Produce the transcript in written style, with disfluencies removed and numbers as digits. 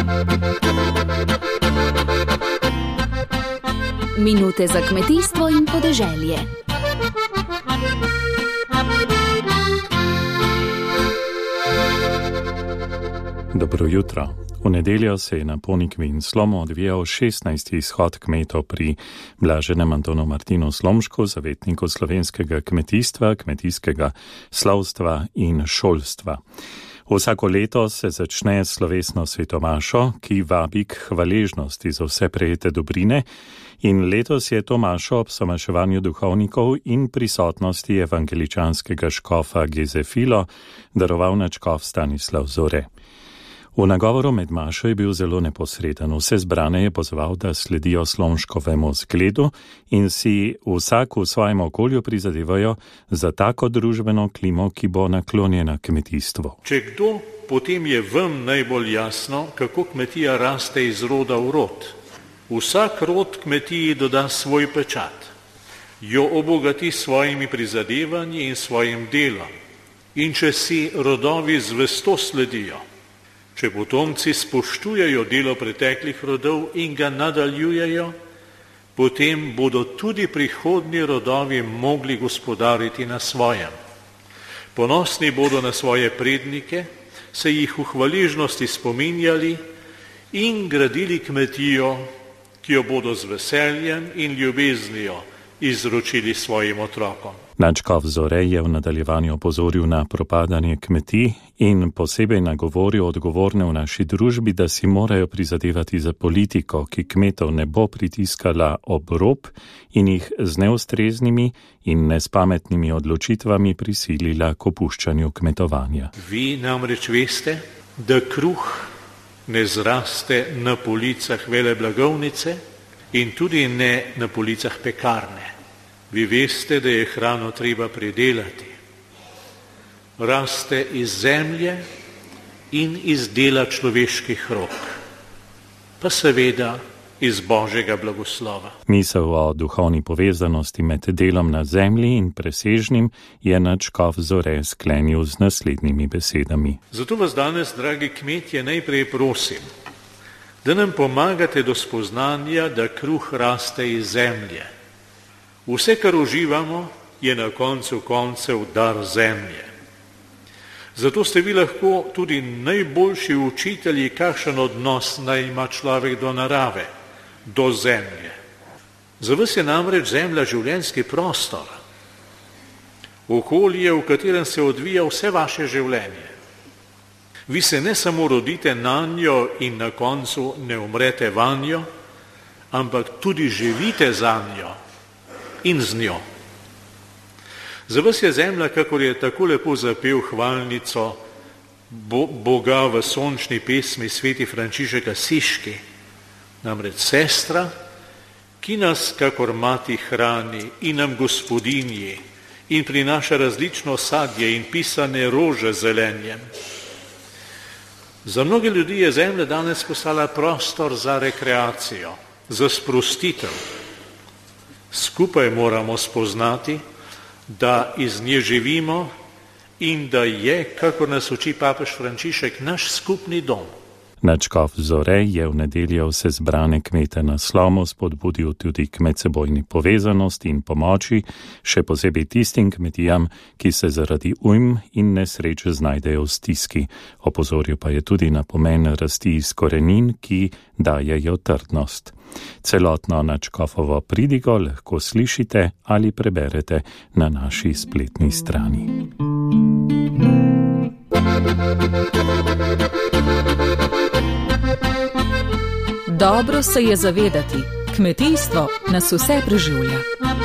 Minute za kmetijstvo in podeželje. Dobro jutro. V nedeljo se je na Ponikvi in Slomu odvijal 16. izhod kmetov pri blaženem Antonu Martinu Slomšku, zavetniku slovenskega kmetijstva, kmetijskega slovstva in šolstva. Vsako leto se začne slovesno svetomašo, ki vabi k hvaležnosti za vse prejete dobrine, in letos je to mašo ob somaševanju duhovnikov in prisotnosti evangeličanskega škofa Gezefilo daroval nadškof Stanislav Zore. V nagovoru med mašo je bil zelo neposreden. Vse zbrane je pozval, da sledijo Slomškovemu zgledu in si vsak v svojem okolju prizadevajo za tako družbeno klimo, ki bo naklonjena kmetijstvu. Če kdo, potem je vam najbolj jasno, kako kmetija raste iz roda v rod. Vsak rod kmetiji doda svoj pečat, jo obogati s svojimi prizadevanji in svojim delom. In če si rodovi zvesto sledijo, če potomci spoštujejo delo preteklih rodov in ga nadaljujejo, potem bodo tudi prihodnji rodovi mogli gospodariti na svojem. Ponosni bodo na svoje prednike, se jih v hvaležnosti spominjali in gradili kmetijo, ki jo bodo z veseljem in ljubeznijo izročili svojim otrokom. Nadškof Zore je v nadaljevanju opozoril na propadanje kmetij in posebej nagovoril odgovorne v naši družbi, da si morajo prizadevati za politiko, ki kmetov ne bo pritiskala ob rob in jih z neustreznimi in nespametnimi odločitvami prisilila k opuščanju kmetovanja. Vi namreč veste, da kruh ne zraste na policah veleblagovnice in tudi ne na policah pekarne. Vi veste, da je hrano treba pridelati. Raste iz zemlje in iz dela človeških rok, pa seveda iz Božjega blagoslova. Misel o duhovni povezanosti med delom na zemlji in presežnim je nadškof Zore sklenil z naslednjimi besedami. Zato vas danes, dragi kmetje, najprej prosim, da nam pomagate do spoznanja, da kruh raste iz zemlje. Vse, kar uživamo, je na koncu koncev dar zemlje. Zato ste vi lahko tudi najboljši učitelji, kakšen odnos naj ima človek do narave, do zemlje. Za vas je namreč zemlja življenjski prostor, okolje, v katerem se odvija vse vaše življenje. Vi se ne samo rodite nanjo in na koncu ne umrete vanjo, ampak tudi živite zanjo in z njo. Za vas je zemlja, kakor je tako lepo zapel hvalnico Boga v sončni pesmi sveti Frančišek Asiški, namreč sestra, ki nas kakor mati hrani in nam gospodinji in prinaša različno sadje in pisane rože zelenjem. Za mnoge ljudi je zemlja danes postala prostor za rekreacijo, za sprostitev. Skupaj moramo spoznati, da iz nje živimo in da je, kakor nas uči papež Frančišek, naš skupni dom. Nadškof Zore je v nedeljo vse zbrane kmete na Slomu spodbudil tudi k medsebojni povezanosti in pomoči, še posebej tistim kmetijam, ki se zaradi ujm in nesreč znajdejo v stiski. Opozoril pa je tudi na pomen rasti iz korenin, ki dajejo trdnost. Celotno nadškofovo pridigo lahko slišite ali preberete na naši spletni strani. Dobro se je zavedati, kmetijstvo nas vse preživlja.